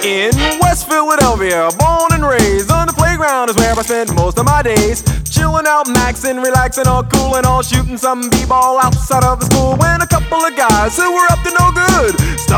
In West Philadelphia, born and raised, on the playground is where I spent most of my days. Chilling out, maxing, relaxing, all cool and all, shooting some b-ball outside of the school. When a couple of guys who were up to no good